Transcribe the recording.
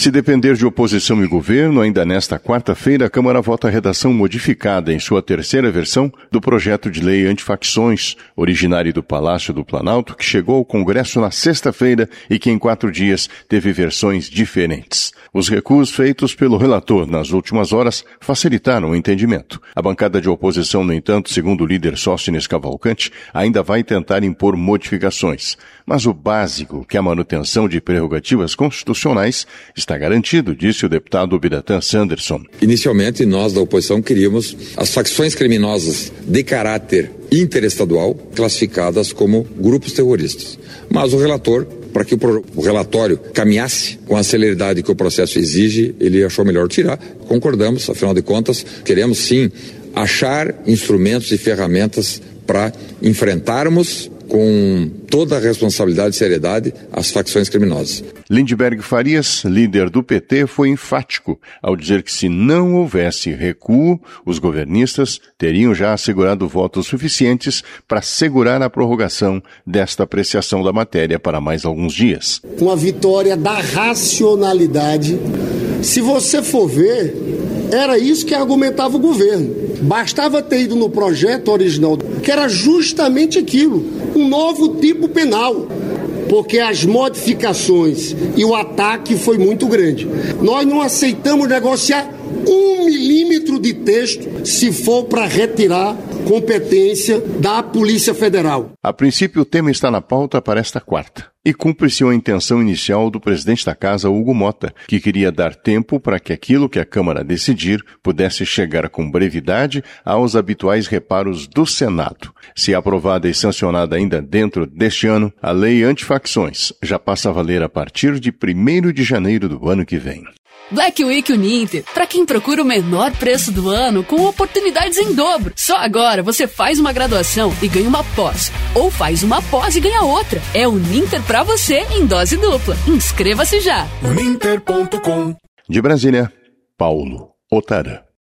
Se depender de oposição e governo, ainda nesta quarta-feira, a Câmara vota a redação modificada em sua terceira versão do projeto de lei antifacções, originário do Palácio do Planalto, que chegou ao Congresso na sexta-feira e que em 4 dias teve versões diferentes. Os recuos feitos pelo relator nas últimas horas facilitaram o entendimento. A bancada de oposição, no entanto, segundo o líder Sóstenes Cavalcante, ainda vai tentar impor modificações. Mas o básico, que é a manutenção de prerrogativas constitucionais, está garantido, disse o deputado Biratã Sanderson. Inicialmente, nós da oposição queríamos as facções criminosas de caráter interestadual classificadas como grupos terroristas. Mas o relator, para que o relatório caminhasse com a celeridade que o processo exige, ele achou melhor tirar. Concordamos, afinal de contas, queremos sim achar instrumentos e ferramentas para enfrentarmos com toda a responsabilidade e seriedade as facções criminosas. Lindbergh Farias, líder do PT, foi enfático ao dizer que se não houvesse recuo, os governistas teriam já assegurado votos suficientes para segurar a prorrogação desta apreciação da matéria para mais alguns dias. Uma vitória da racionalidade. Se você for ver, era isso que argumentava o governo. Bastava ter ido no projeto original, que era justamente aquilo, um novo tipo penal, porque as modificações e o ataque foi muito grande. Nós não aceitamos negociar 1 milímetro de texto se for para retirar competência da Polícia Federal. A princípio, o tema está na pauta para esta quarta. E cumpre-se a intenção inicial do presidente da Casa, Hugo Mota, que queria dar tempo para que aquilo que a Câmara decidir pudesse chegar com brevidade aos habituais reparos do Senado. Se aprovada e sancionada ainda dentro deste ano, a lei antifacções já passa a valer a partir de 1º de janeiro do ano que vem. Black Week Uninter, para quem procura o menor preço do ano com oportunidades em dobro. Só agora você faz uma graduação e ganha uma pós, ou faz uma pós e ganha outra. É Uninter para você em dose dupla. Inscreva-se já. Uninter.com. De Brasília, Paulo Otara.